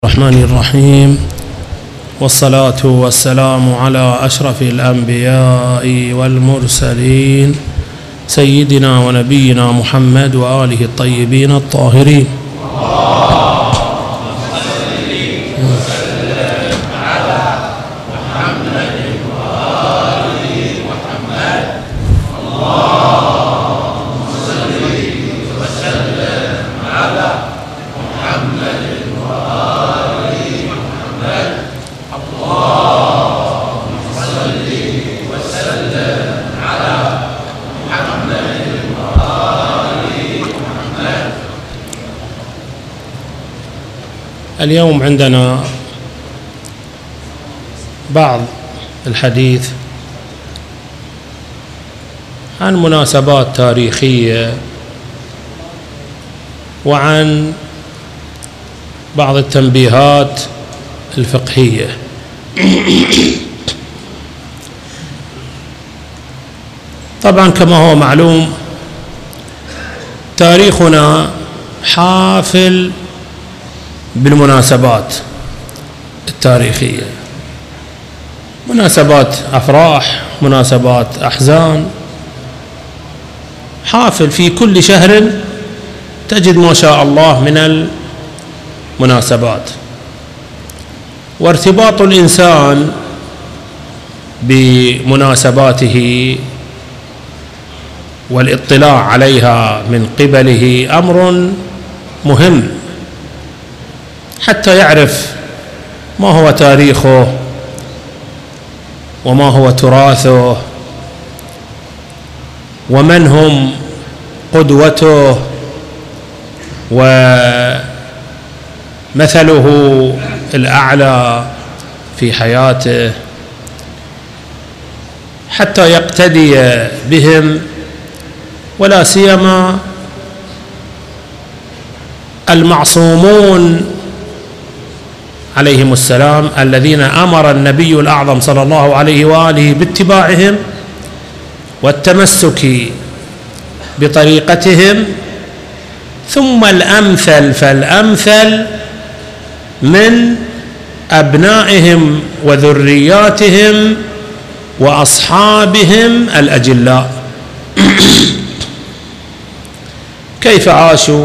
الرحمن الرحيم، والصلاة والسلام على أشرف الأنبياء والمرسلين سيدنا ونبينا محمد وآله الطيبين الطاهرين. اليوم عندنا بعض الحديث عن مناسبات تاريخية وعن بعض التنبيهات الفقهية. طبعا كما هو معلوم تاريخنا حافل بالمناسبات التاريخية، مناسبات أفراح، مناسبات أحزان، حافل في كل شهر تجد ما شاء الله من المناسبات. وارتباط الإنسان بمناسباته والاطلاع عليها من قبله أمر مهم حتى يعرف ما هو تاريخه وما هو تراثه ومن هم قدوته ومثله الأعلى في حياته، حتى يقتدي بهم، ولا سيما المعصومون عليهم السلام الذين أمر النبي الأعظم صلى الله عليه وآله باتباعهم والتمسك بطريقتهم. ثم الأمثل فالأمثل من أبنائهم وذرياتهم وأصحابهم الأجلاء. كيف عاشوا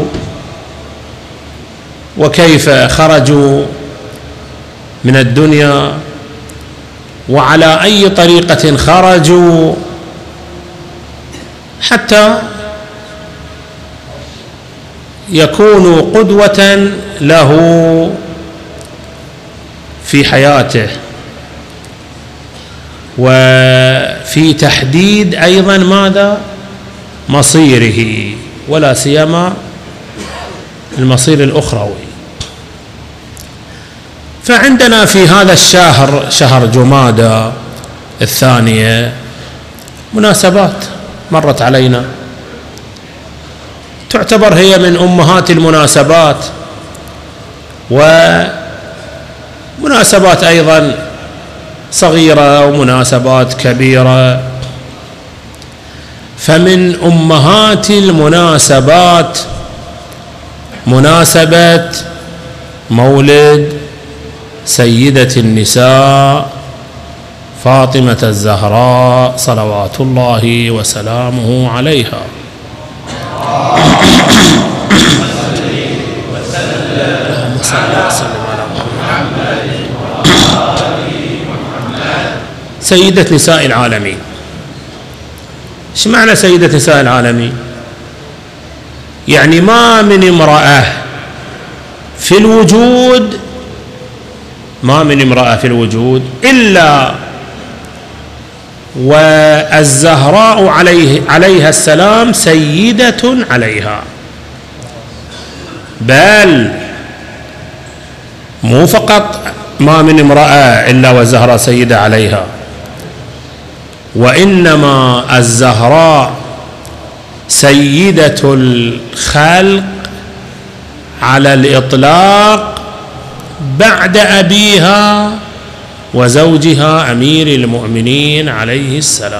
وكيف خرجوا من الدنيا وعلى أي طريقة خرجوا حتى يكونوا قدوة له في حياته وفي تحديد أيضا ماذا مصيره، ولا سيما المصير الأخروي. فعندنا في هذا الشهر، شهر جمادى الثانية، مناسبات مرت علينا تعتبر هي من أمهات المناسبات، ومناسبات أيضا صغيرة ومناسبات كبيرة. فمن أمهات المناسبات مناسبة مولد سيدة النساء فاطمة الزهراء صلوات الله وسلامه عليها. اللهم صل وسلم على محمد. سيدة نساء العالمين. ايش معنى سيدة نساء العالمين؟ يعني ما من امرأة في الوجود، ما من امرأة في الوجود إلا والزهراء عليها السلام سيدة عليها، بل مو فقط ما من امرأة إلا والزهراء سيدة عليها، وإنما الزهراء سيدة الخلق على الإطلاق بعد أبيها وزوجها أمير المؤمنين عليه السلام.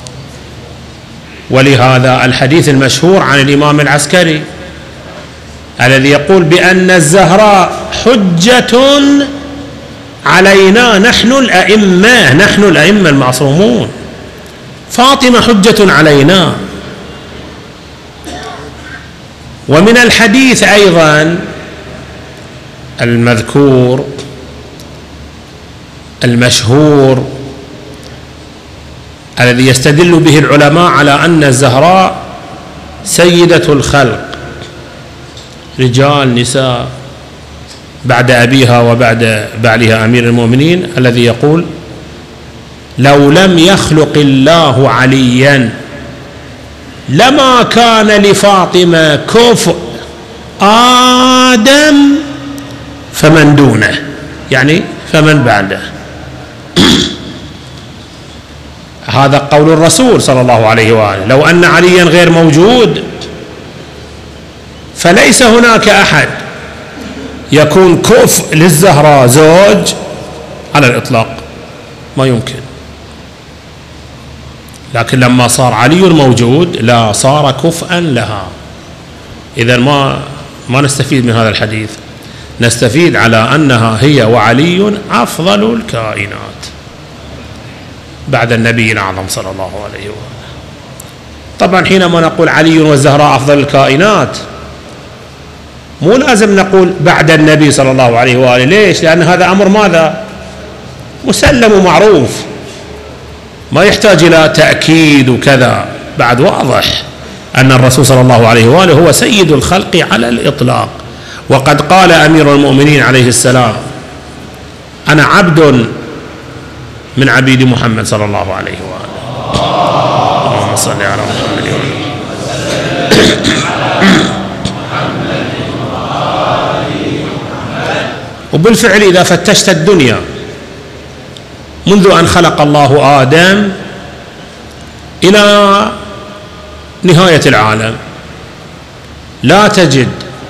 ولهذا الحديث المشهور عن الإمام العسكري الذي يقول بأن الزهراء حجة علينا نحن الأئمة المعصومون، فاطمة حجة علينا. ومن الحديث أيضا المذكور المشهور الذي يستدل به العلماء على أن الزهراء سيدة الخلق، رجال نساء، بعد أبيها وبعد بعلها أمير المؤمنين، الذي يقول لو لم يخلق الله عليا لما كان لفاطمة كفء آدم فمن دونه، يعني فمن بعده. هذا قول الرسول صلى الله عليه وآله، لو أن عليا غير موجود فليس هناك أحد يكون كفء للزهراء زوج على الإطلاق، ما يمكن. لكن لما صار علي موجود لا، صار كفءا لها. إذن ما نستفيد من هذا الحديث، نستفيد على أنها هي وعلي أفضل الكائنات بعد النبي الأعظم صلى الله عليه وآله. طبعا حينما نقول علي والزهراء أفضل الكائنات مو لازم نقول بعد النبي صلى الله عليه وآله. ليش؟ لأن هذا أمر ماذا؟ مسلم ومعروف، ما يحتاج إلى تأكيد وكذا. بعد واضح أن الرسول صلى الله عليه وآله هو سيد الخلق على الإطلاق. وقد قال أمير المؤمنين عليه السلام أنا عبد من عبيد محمد صلى الله عليه وآله. اللهم صل على محمد وآله. وبالفعل إذا فتشت الدنيا منذ أن خلق الله آدم إلى نهاية العالم لا تجد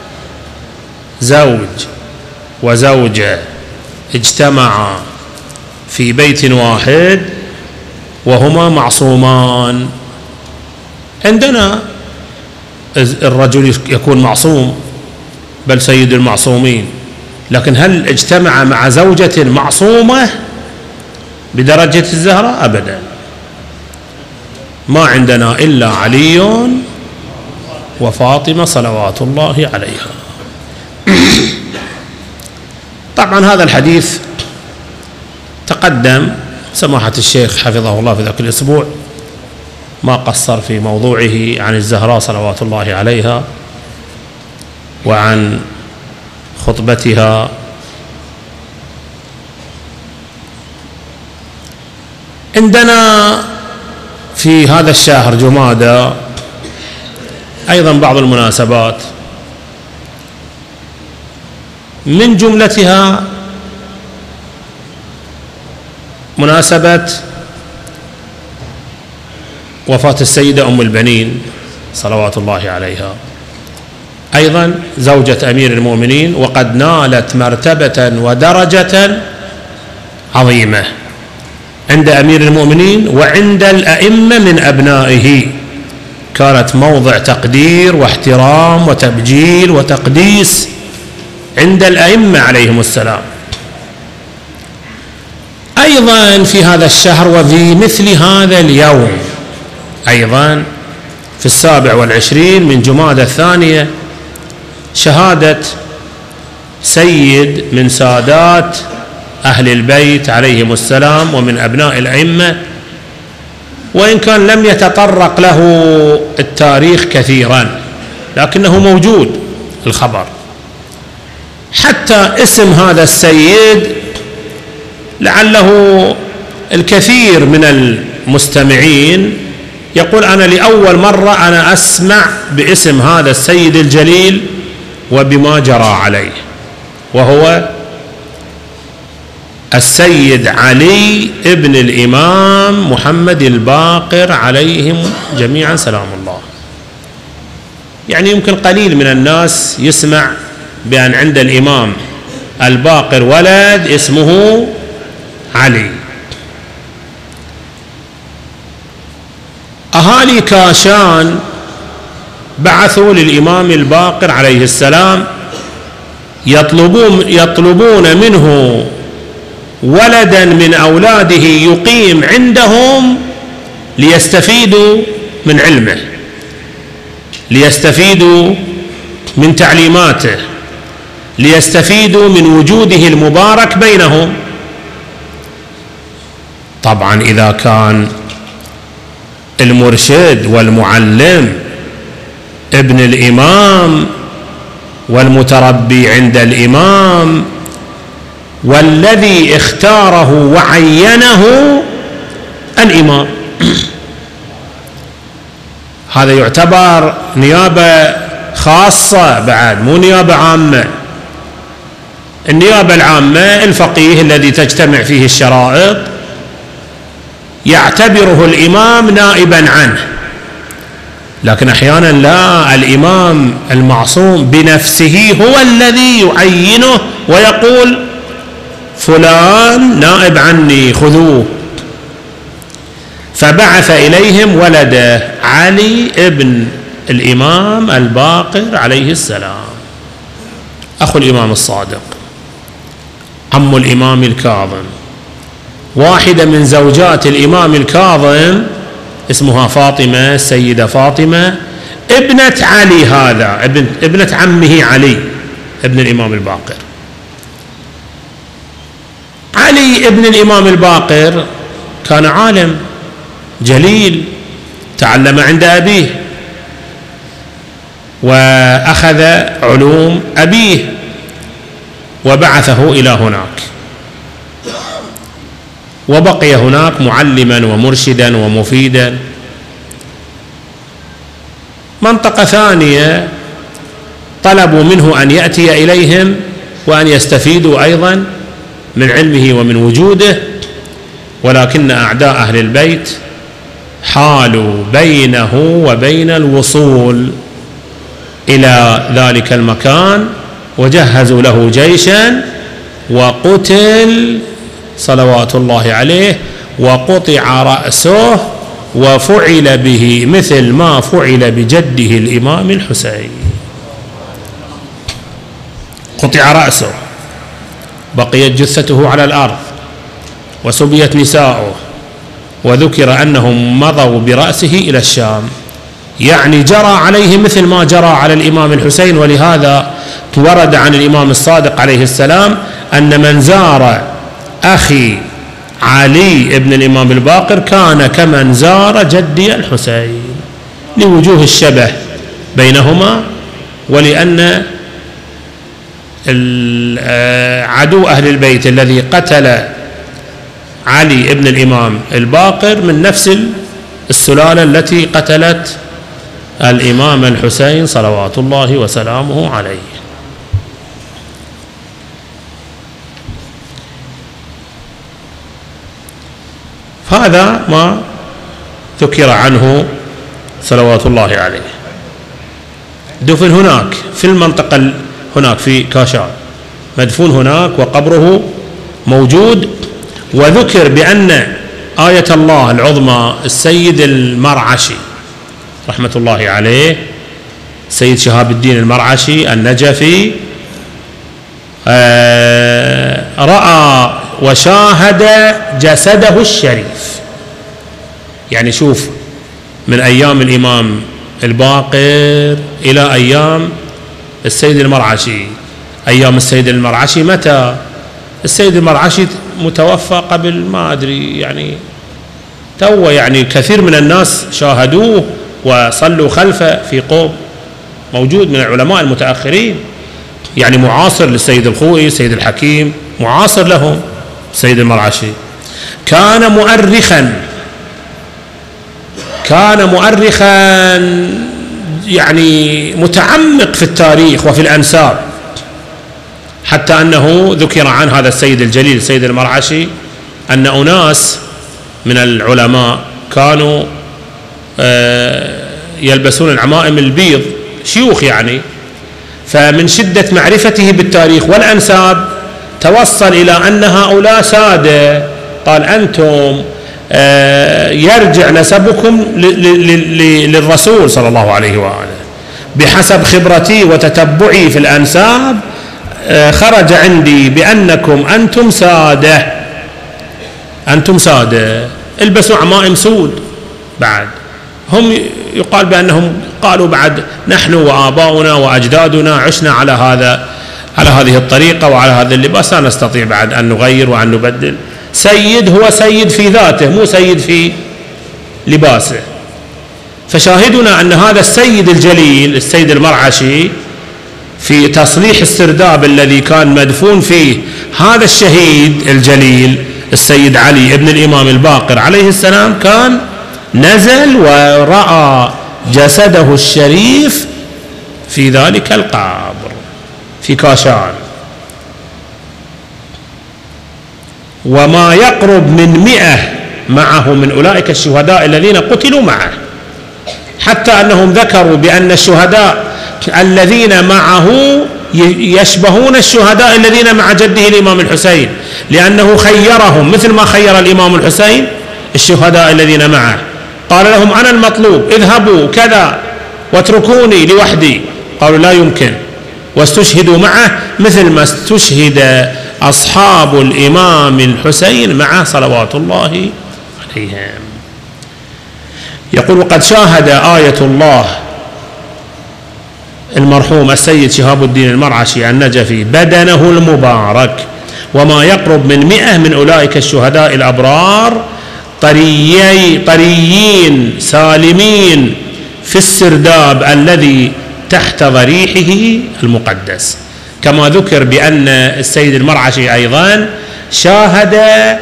زوج وزوجة اجتمعا في بيت واحد وهما معصومان. عندنا الرجل يكون معصوم بل سيد المعصومين، لكن هل اجتمع مع زوجة معصومة بدرجة الزهراء؟ أبدا. ما عندنا إلا علي وفاطمة صلوات الله عليها. طبعا هذا الحديث تقدم سماحة الشيخ حفظه الله في ذاك الأسبوع، ما قصر في موضوعه عن الزهراء صلوات الله عليها وعن خطبتها. عندنا في هذا الشهر جمادى أيضا بعض المناسبات، من جملتها مناسبة وفاة السيدة أم البنين صلوات الله عليها، أيضا زوجة أمير المؤمنين، وقد نالت مرتبة ودرجة عظيمة عند أمير المؤمنين وعند الأئمة من أبنائه. كانت موضع تقدير واحترام وتبجيل وتقديس عند الأئمة عليهم السلام. أيضا في هذا الشهر وفي مثل هذا اليوم أيضا في 27 من جمادى الثانية شهادة سيد من سادات أهل البيت عليهم السلام ومن أبناء الأئمة، وإن كان لم يتطرق له التاريخ كثيرا لكنه موجود الخبر. حتى اسم هذا السيد لعله الكثير من المستمعين يقول أنا لأول مرة أنا أسمع باسم هذا السيد الجليل وبما جرى عليه، وهو السيد علي ابن الإمام محمد الباقر عليهم جميعا سلام الله. يعني يمكن قليل من الناس يسمع بأن عند الإمام الباقر ولد اسمه علي. أهالي كاشان بعثوا للإمام الباقر عليه السلام يطلبون منه ولدا من أولاده يقيم عندهم ليستفيدوا من علمه، ليستفيدوا من تعليماته، ليستفيدوا من وجوده المبارك بينهم. طبعا إذا كان المرشد والمعلم ابن الإمام والمتربي عند الإمام والذي اختاره وعينه الإمام، هذا يعتبر نيابة خاصة بعد، مو نيابة عامة. النيابة العامة الفقيه الذي تجتمع فيه الشرائط يعتبره الإمام نائبا عنه، لكن أحيانا لا، الإمام المعصوم بنفسه هو الذي يعينه ويقول فلان نائب عني خذوه. فبعث إليهم ولده علي ابن الإمام الباقر عليه السلام، أخو الإمام الصادق، عم الإمام الكاظم. واحدة من زوجات الإمام الكاظم اسمها فاطمة، السيدة فاطمة ابنة علي، هذا ابنة عمه علي ابن الإمام الباقر. علي ابن الإمام الباقر كان عالم جليل، تعلم عند أبيه وأخذ علوم أبيه وبعثه إلى هناك، وبقي هناك معلما ومرشدا ومفيدا. منطقة ثانية طلبوا منه أن يأتي إليهم وأن يستفيدوا أيضا من علمه ومن وجوده، ولكن أعداء أهل البيت حالوا بينه وبين الوصول إلى ذلك المكان، وجهزوا له جيشا وقتل صلوات الله عليه، وقطع رأسه وفعل به مثل ما فعل بجده الإمام الحسين. قطع رأسه، بقيت جثته على الأرض، وسبيت نساؤه، وذكر أنهم مضوا برأسه إلى الشام، يعني جرى عليه مثل ما جرى على الإمام الحسين. ولهذا ورد عن الإمام الصادق عليه السلام أن من زار أخي علي ابن الإمام الباقر كان كمن زار جدي الحسين، لوجوه الشبه بينهما، ولأن عدو أهل البيت الذي قتل علي ابن الإمام الباقر من نفس السلالة التي قتلت الإمام الحسين صلوات الله وسلامه عليه. هذا ما ذكر عنه صلوات الله عليه. دفن هناك في المنطقة، هناك في كاشان، مدفون هناك وقبره موجود. وذكر بأن آية الله العظمى السيد المرعشي رحمة الله عليه، سيد شهاب الدين المرعشي النجفي، رأى وشاهد جسده الشريف. يعني شوف، من أيام الإمام الباقر إلى أيام السيد المرعشي. أيام السيد المرعشي متى؟ السيد المرعشي متوفى قبل ما أدري، يعني تو، يعني كثير من الناس شاهدوه وصلوا خلفه في قوم، موجود من العلماء المتأخرين، يعني معاصر للسيد الخوئي، السيد الحكيم، معاصر لهم السيد المرعشي. كان مؤرخا يعني متعمق في التاريخ وفي الأنساب، حتى أنه ذكر عن هذا السيد الجليل السيد المرعشي أن أناس من العلماء كانوا يلبسون العمائم البيض، شيوخ يعني، فمن شدة معرفته بالتاريخ والأنساب توصل إلى أن هؤلاء سادة، قال أنتم يرجع نسبكم للرسول صلى الله عليه وآله، بحسب خبرتي وتتبعي في الأنساب خرج عندي بأنكم أنتم سادة البسوا عمائم سود. بعد هم يقال بأنهم قالوا بعد نحن وآباؤنا وأجدادنا عشنا على هذه الطريقة وعلى هذا اللباس، لا نستطيع بعد أن نغير وأن نبدل. سيد هو سيد في ذاته، مو سيد في لباسه. فشاهدنا أن هذا السيد الجليل السيد المرعشي في تصليح السرداب الذي كان مدفون فيه هذا الشهيد الجليل السيد علي ابن الإمام الباقر عليه السلام، كان نزل ورأى جسده الشريف في ذلك القبر في كاشان، وما يقرب من 100 معه من أولئك الشهداء الذين قتلوا معه، حتى أنهم ذكروا بأن الشهداء الذين معه يشبهون الشهداء الذين مع جده الإمام الحسين، لأنه خيرهم مثل ما خير الإمام الحسين الشهداء الذين معه، قال لهم أنا المطلوب، اذهبوا كذا واتركوني لوحدي، قالوا لا يمكن، واستشهدوا معه مثل ما استشهد أصحاب الإمام الحسين معه صلوات الله عليهم. يقول قد شاهد آية الله المرحوم السيد شهاب الدين المرعشي النجفي بدنه المبارك وما يقرب من 100 من أولئك الشهداء الأبرار طريين سالمين في السرداب الذي تحت ضريحه المقدس، كما ذكر بأن السيد المرعشي أيضا شاهد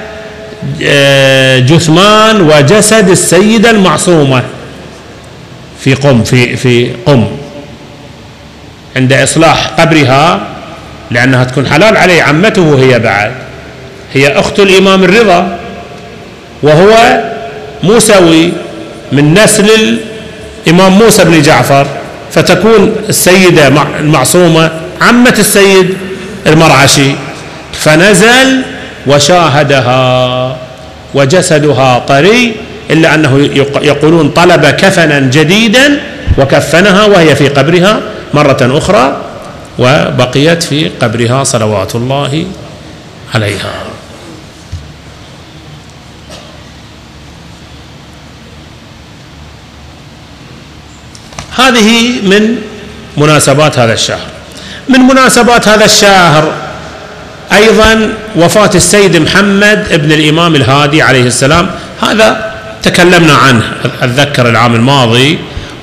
جثمان وجسد السيدة المعصومة في قم عند إصلاح قبرها، لأنها تكون حلال عليه، عمته هي بعد، هي أخت الإمام الرضا وهو موسوي من نسل الإمام موسى بن جعفر، فتكون السيدة المعصومة عمة السيد المرعشي، فنزل وشاهدها وجسدها طري، إلا أنه يقولون طلب كفنا جديدا وكفنها وهي في قبرها مرة أخرى، وبقيت في قبرها صلوات الله عليها. هذه من مناسبات هذا الشهر. من مناسبات هذا الشهر أيضا وفاة السيد محمد ابن الإمام الهادي عليه السلام، هذا تكلمنا عنه أتذكر العام الماضي،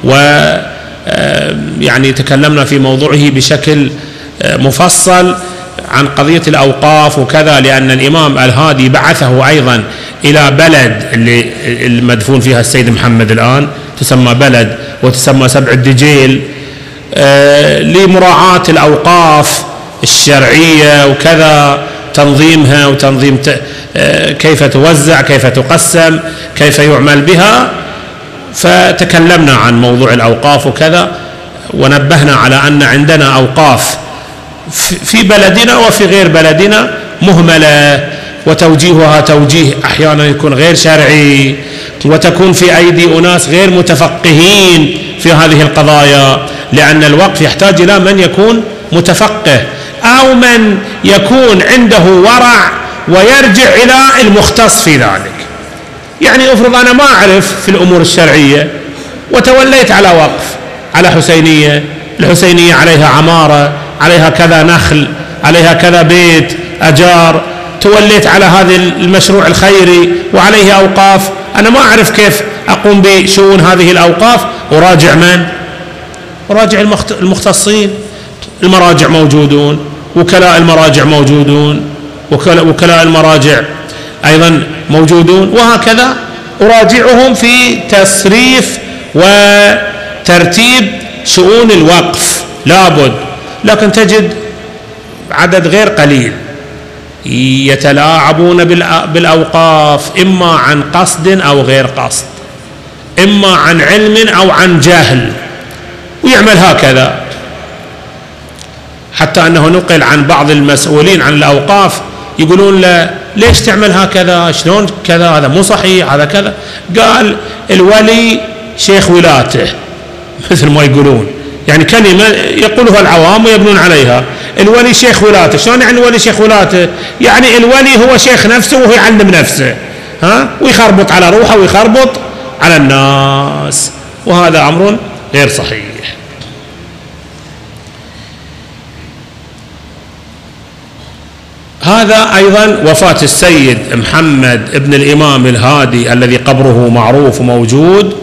ويعني تكلمنا في موضوعه بشكل مفصل عن قضية الأوقاف وكذا، لأن الإمام الهادي بعثه أيضا إلى بلد اللي المدفون فيها السيد محمد الآن، تسمى بلد وتسمى سبع الدجيل، لمراعاة الأوقاف الشرعية وكذا، تنظيمها وتنظيم كيف توزع، كيف تقسم، كيف يعمل بها. فتكلمنا عن موضوع الأوقاف وكذا، ونبهنا على أن عندنا أوقاف في بلدنا وفي غير بلدنا مهملة، وتوجيهها توجيه أحيانا يكون غير شرعي، وتكون في أيدي أناس غير متفقهين في هذه القضايا، لأن الوقف يحتاج إلى من يكون متفقه أو من يكون عنده ورع ويرجع إلى المختص في ذلك. يعني أفرض أنا ما أعرف في الأمور الشرعية وتوليت على وقف على حسينية، الحسينية عليها عمارة، عليها كذا نخل، عليها كذا بيت أجار، توليت على هذا المشروع الخيري وعليه أوقاف، أنا ما أعرف كيف أقوم بشؤون هذه الأوقاف، أراجع من؟ أراجع المختصين، المراجع موجودون، وكلاء المراجع موجودون، وكلاء المراجع أيضا موجودون، وهكذا أراجعهم في تصريف وترتيب شؤون الوقف لابد. لكن تجد عدد غير قليل يتلاعبون بالأوقاف، إما عن قصد أو غير قصد، إما عن علم أو عن جهل، ويعمل هكذا، حتى أنه نقل عن بعض المسؤولين عن الأوقاف يقولون له ليش تعمل هكذا، شلون كذا، هذا مو صحيح، هذا كذا. قال الولي شيخ ولاته مثل ما يقولون، يعني كلمة يقولها العوام ويبنون عليها. الولي شيخ ولاته، شلون يعني الولي شيخ ولاته؟ يعني الولي هو شيخ نفسه وهو يعلم نفسه، ويخربط على روحه ويخربط على الناس، وهذا أمر غير صحيح. هذا أيضا وفاة السيد محمد ابن الإمام الهادي الذي قبره معروف وموجود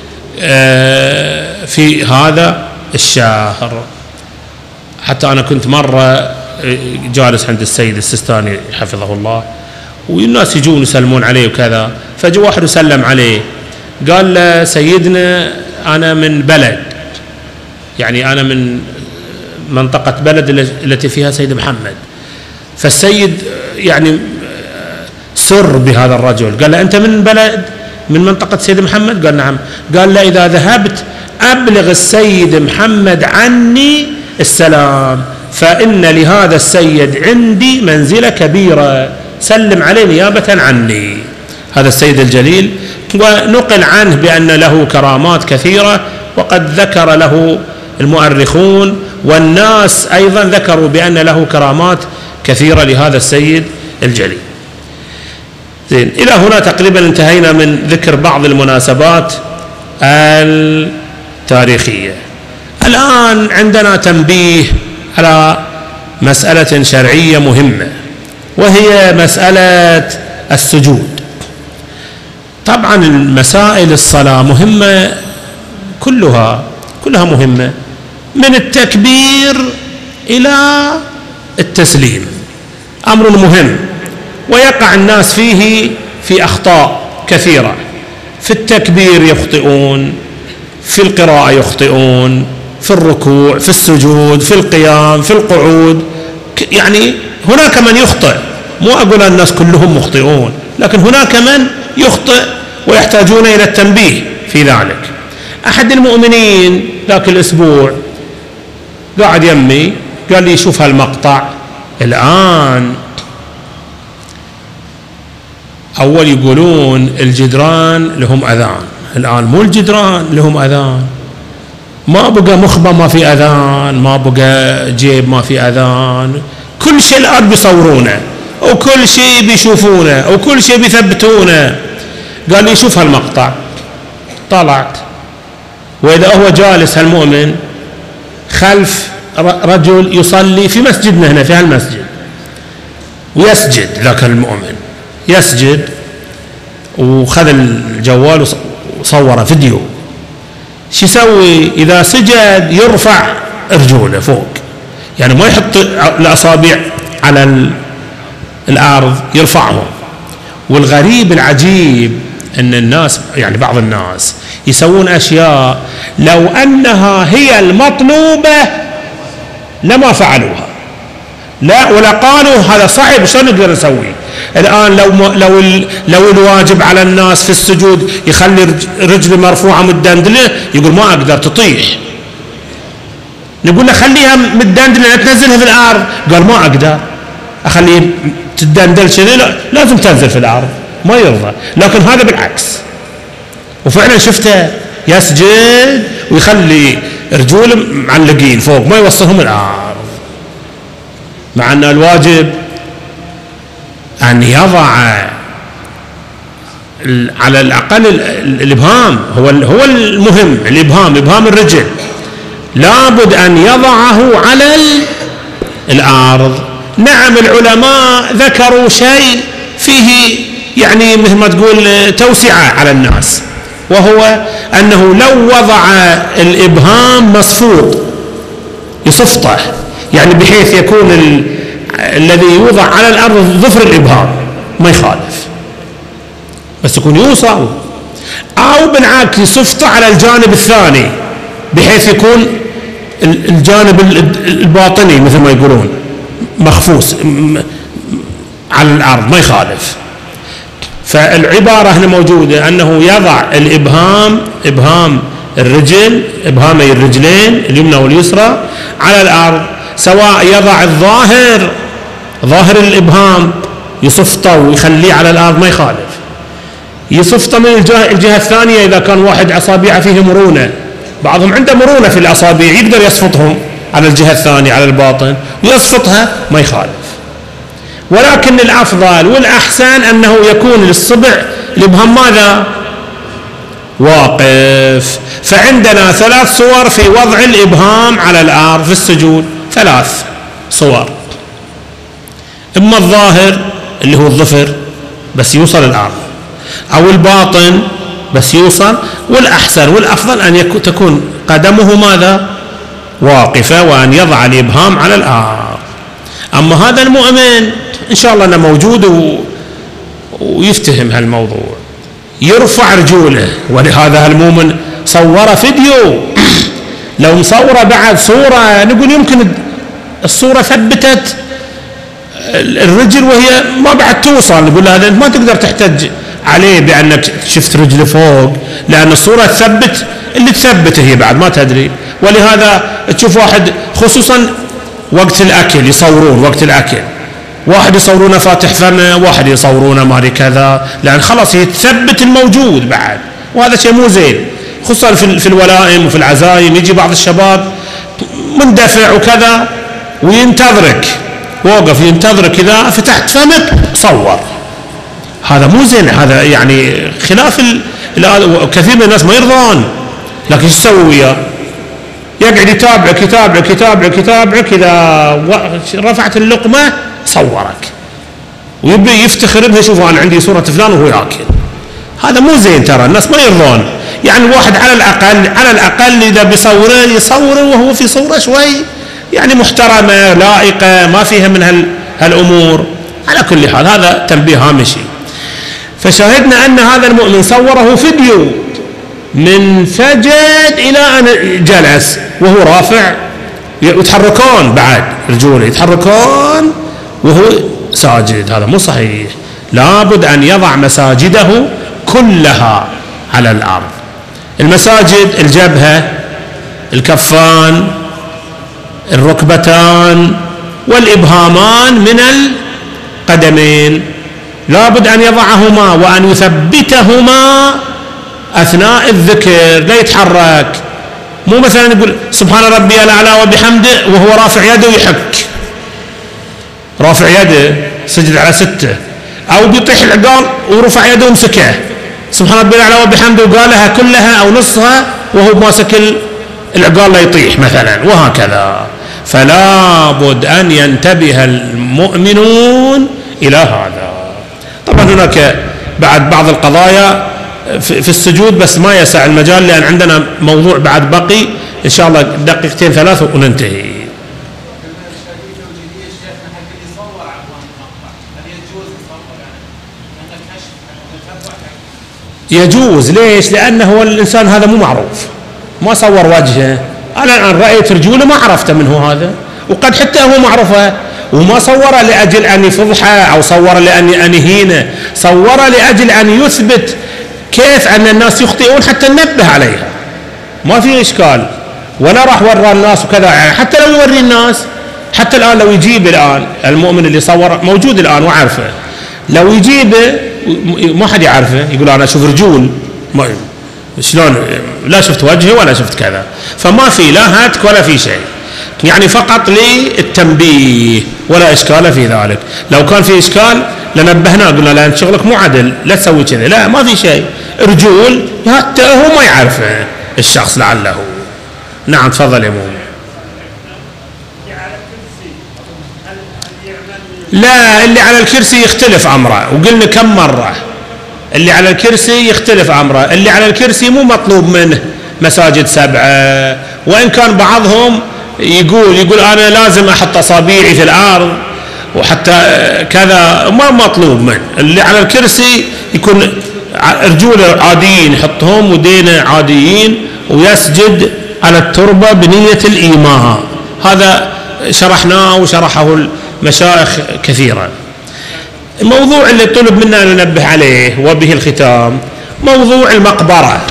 في هذا الشهر. حتى أنا كنت مرة جالس عند السيد السيستاني حفظه الله، والناس يجون يسلمون عليه وكذا، فجاء واحد وسلم عليه قال له سيدنا أنا من بلد، يعني أنا من منطقة بلد التي فيها سيد محمد. فالسيد يعني سر بهذا الرجل، قال له أنت من بلد من منطقة سيد محمد؟ قال نعم. قال له إذا ذهبت أبلغ السيد محمد عني السلام، فإن لهذا السيد عندي منزلة كبيرة، سلم عليه نيابة عني. هذا السيد الجليل، ونقل عنه بأن له كرامات كثيرة، وقد ذكر له المؤرخون والناس أيضا ذكروا بأن له كرامات كثيرة لهذا السيد الجليل. زين، إلى هنا تقريبا انتهينا من ذكر بعض المناسبات التاريخية. الآن عندنا تنبيه على مسألة شرعية مهمة، وهي مسألة السجود. طبعا المسائل الصلاة مهمة، كلها مهمة، من التكبير إلى التسليم أمر مهم، ويقع الناس فيه في أخطاء كثيرة. في التكبير يخطئون، في القراءة يخطئون، في الركوع، في السجود، في القيام، في القعود، يعني هناك من يخطئ. مو أقول الناس كلهم مخطئون، لكن هناك من يخطئ ويحتاجون إلى التنبيه في ذلك. أحد المؤمنين ذاك الأسبوع قاعد يمي، قال لي شوف هالمقطع الآن. أول يقولون الجدران لهم أذان، الآن مو الجدران لهم أذان، ما بقى مخبة ما في أذان، ما بقى جيب ما في أذان، كل شيء الآن بيصورونه، وكل شيء بيشوفونه، وكل شيء بيثبتونه. قال لي شوف هالمقطع. طلعت، وإذا هو جالس هالمؤمن خلف رجل يصلي في مسجدنا هنا في هالمسجد، ويسجد ذاك المؤمن، يسجد، وخذ الجوال وصوره فيديو. شو يسوي؟ إذا سجد يرفع رجوله فوق، يعني ما يحط الأصابع على الأرض، يرفعهم. والغريب العجيب أن الناس، يعني بعض الناس يسوون أشياء لو أنها هي المطلوبة لما فعلوها، لا ولا قالوا هذا صعب شلون نقدر نسوي. الآن لو الواجب على الناس في السجود يخلي رجله مرفوعة متدندلة، يقول ما أقدر تطيح. نقول له خليها متدندلة لا تنزلها في الأرض، قال ما أقدر أخليه تدندل كذا، لازم تنزل في الأرض، ما يرضى. لكن هذا بالعكس، وفعلا شفته يسجد ويخلي رجوله معلقين فوق ما يوصلهم الأرض، مع أن الواجب أن يضع على الأقل الإبهام هو المهم، إبهام الرجل لابد أن يضعه على الأرض. نعم العلماء ذكروا شيء فيه يعني مثل ما تقول توسعة على الناس، وهو أنه لو وضع الإبهام مصفوط يصفطه، يعني بحيث يكون الذي يوضع على الأرض ظفر الإبهام ما يخالف، بس يكون يوصل. أو بالعكس يصفطه على الجانب الثاني بحيث يكون الجانب الباطني مثل ما يقولون مخفوس على الأرض ما يخالف. فالعبارة هنا موجودة أنه يضع الإبهام، إبهام الرجل، إبهامي الرجلين اليمنى واليسرى على الأرض، سواء يضع ظاهر الإبهام يصفطه ويخليه على الأرض ما يخالف، يصفطه من الجهة الثانية إذا كان واحد أصابعه فيه مرونة بعضهم عنده مرونة في الأصابع، يقدر يصفطهم على الجهة الثانية على الباطن ويصفطها ما يخالف. ولكن الأفضل والأحسن أنه يكون للصبع الإبهام ماذا؟ واقف. فعندنا 3 صور في وضع الإبهام على الأرض في السجود، 3 صور. إما الظاهر اللي هو الظفر بس يوصل الأرض، أو الباطن بس يوصل، والأحسن والأفضل أن تكون قدمه ماذا؟ واقفة، وأن يضع الإبهام على الأرض. أما هذا المؤمن إن شاء الله أنه موجود ويفتهم هالموضوع، يرفع رجوله. ولهذا المؤمن صور فيديو، لو مصوره بعد صورة نقول يمكن الصورة ثبتت الرجل وهي ما بعد توصل، نقول هذا أنت ما تقدر تحتج عليه بأنك شفت رجل فوق، لأن الصورة تثبت اللي تثبته هي بعد ما تدري. ولهذا تشوف واحد خصوصا وقت الأكل يصورون، وقت الأكل واحد يصورونه فاتح فمه، واحد يصورونه ماري كذا، لأن خلاص يتثبت الموجود بعد، وهذا شيء مو زين. خصوصا في الولائم وفي العزايم يجي بعض الشباب مندفع وكذا وينتظرك، وقف ينتظرك، إذا فتحت فمك صور، هذا مو زين. هذا يعني خلاف كثير من الناس ما يرضون، لكن ايش يسوي وياه؟ يقعد يتابعك يتابعك يتابعك يتابعك، إذا رفعت اللقمة صورك ويبي يفتخر بها، شوفوا أنا عندي صورة فلان وهو ياكل. هذا مو زين، ترى الناس ما يرضون. يعني الواحد على الأقل إذا بيصوره يصوره وهو في صورة شوي يعني محترمة لائقة ما فيها من هالأمور. على كل حال هذا تنبيه هامشي. فشاهدنا أن هذا المؤمن صوره فيديو من سجد إلى أن جلس وهو رافع، يتحركون بعد رجوله يتحركون وهو ساجد، هذا مو صحيح. لابد أن يضع مساجده كلها على الأرض. المساجد الجبهة، الكفان، الركبتان، والإبهامان من القدمين، لابد أن يضعهما وأن يثبتهما أثناء الذكر، لا يتحرك. مو مثلا يقول سبحان ربي الأعلى وبحمده وهو رافع يده ويحك، رافع يده سجد على 6، أو بيطيح العقال ورفع يده ومسكه سبحان ربي الأعلى وبحمده وقالها كلها أو نصها وهو ماسك العقال لا يطيح مثلا، وهكذا. فلا بد أن ينتبه المؤمنون إلى هذا. طبعا هناك بعد بعض القضايا في السجود بس ما يسع المجال، لأن عندنا موضوع بعد بقي إن شاء الله 2 3 وننتهي. يجوز. ليش؟ لأنه الإنسان هذا مو معروف، ما صور وجهه. أنا الآن رأيت رجوله ما عرفته من هو هذا، وقد حتى هو معرفه، وما صور لأجل أن يفضحه أو صور لأن يهينه، صور لأجل أن يثبت كيف أن الناس يخطئون حتى ننبه عليها، ما في إشكال. ولا راح ورى الناس وكذا، يعني حتى لو يوري الناس، حتى الآن لو يجيب الآن المؤمن اللي صور موجود الآن وعرفه، لو يجيبه ما حد يعرفه يقول أنا أشوف رجول شلون، لا شفت وجهه ولا شفت كذا، فما في لا هاتك ولا في شيء، يعني فقط للتنبيه ولا إشكال في ذلك. لو كان في إشكال لنبهنا قلنا لا أنت شغلك مو عدل لا تسوي كذا، لا ما في شيء، رجول حتى هو ما يعرفه الشخص لعله. نعم تفضل يا مؤمن. لا اللي على الكرسي يختلف أمره، وقلنا كم مرة اللي على الكرسي يختلف أمره. اللي على الكرسي مو مطلوب منه مساجد 7، وإن كان بعضهم يقول أنا لازم أحط أصابيعي في الأرض وحتى كذا، ما مطلوب منه. اللي على الكرسي يكون رجوله عاديين يحطهم ودينه عاديين ويسجد على التربة بنية الإيماء. هذا شرحناه وشرحه المشايخ كثيرا. الموضوع اللي طلب منا ننبه عليه وبه الختام موضوع المقبرة.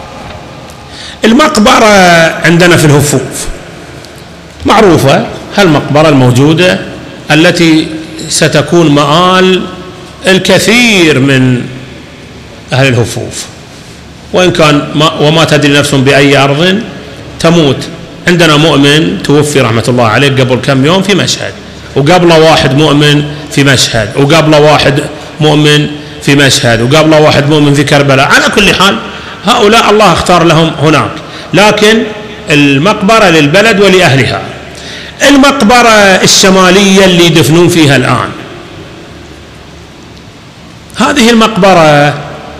المقبرة عندنا في الهفوف معروفة، هالمقبرة الموجودة التي ستكون مآل الكثير من أهل الهفوف، وإن كان وما تدري نفس بأي أرض تموت. عندنا مؤمن توفي رحمة الله عليه قبل كم يوم في مشهد، وقبله واحد مؤمن في مشهد، وقبله واحد مؤمن في مشهد، وقبله واحد مؤمن في كربلاء. على كل حال هؤلاء الله اختار لهم هناك، لكن المقبرة للبلد ولأهلها. المقبرة الشمالية اللي يدفنون فيها الآن، هذه المقبرة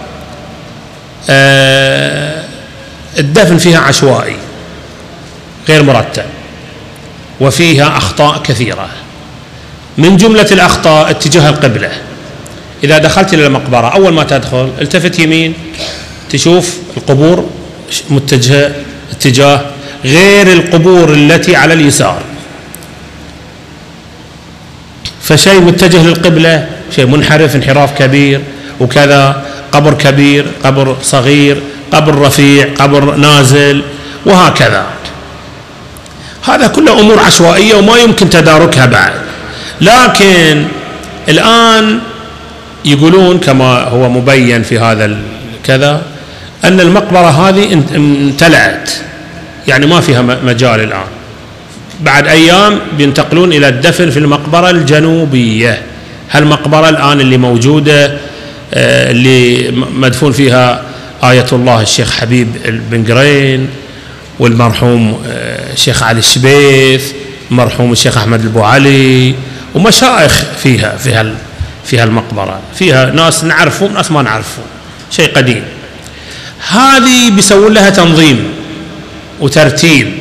الدفن فيها عشوائي غير مرتب، وفيها أخطاء كثيرة. من جملة الأخطاء اتجاه القبلة. إذا دخلت إلى المقبرة أول ما تدخل التفت يمين تشوف القبور متجهة اتجاه غير القبور التي على اليسار، فشيء متجه للقبلة، شيء منحرف انحراف كبير، وكذا قبر كبير، قبر صغير، قبر رفيع، قبر نازل، وهكذا. هذا كله أمور عشوائية وما يمكن تداركها بعد. لكن الآن يقولون كما هو مبين في هذا كذا أن المقبرة هذه امتلأت، يعني ما فيها مجال الآن. بعد أيام بينتقلون إلى الدفن في المقبرة الجنوبية. هالمقبرة الآن اللي موجودة اللي مدفون فيها آية الله الشيخ حبيب بن قرين، والمرحوم الشيخ علي الشبيث، مرحوم الشيخ أحمد البو علي، ومشايخ فيها المقبرة، فيها ناس نعرفهم ناس ما نعرفهم، شيء قديم. هذه بيسوون لها تنظيم وترتيب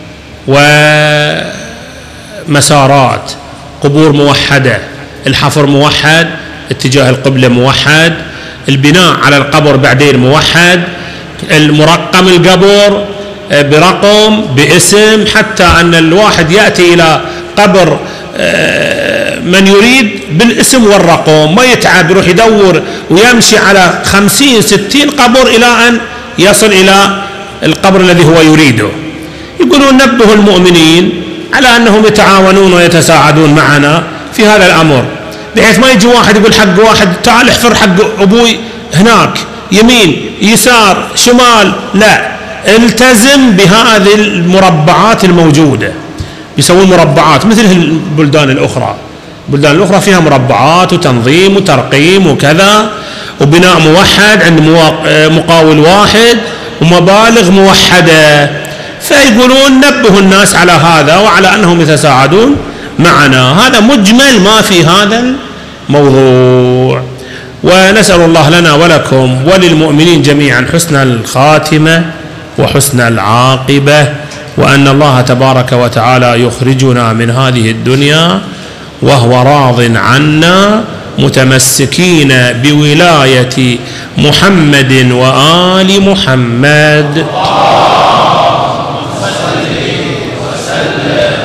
ومسارات، قبور موحدة، الحفر موحد، اتجاه القبلة موحد، البناء على القبر بعدين موحد، المرقم القبر برقم باسم، حتى أن الواحد يأتي إلى قبر من يريد بالاسم والرقم، ما يتعب يروح يدور ويمشي على 50-60 قبر إلى أن يصل إلى القبر الذي هو يريده. يقولون نبه المؤمنين على أنهم يتعاونون ويتساعدون معنا في هذا الأمر، بحيث ما يجي واحد يقول حق واحد تعال احفر حق أبوي هناك يمين يسار شمال، لا، التزم بهذه المربعات الموجودة. يسوون مربعات مثل البلدان الأخرى. البلدان الأخرى فيها مربعات وتنظيم وترقيم وكذا، وبناء موحد عند مقاول واحد ومبالغ موحدة. فيقولون نبهوا الناس على هذا وعلى أنهم يتساعدون معنا. هذا مجمل ما في هذا الموضوع. ونسأل الله لنا ولكم وللمؤمنين جميعا حسن الخاتمة وحسن العاقبة، وأن الله تبارك وتعالى يخرجنا من هذه الدنيا وهو راض عنا، متمسكين بولاية محمد وآل محمد.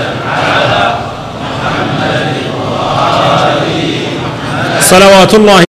صلوات الله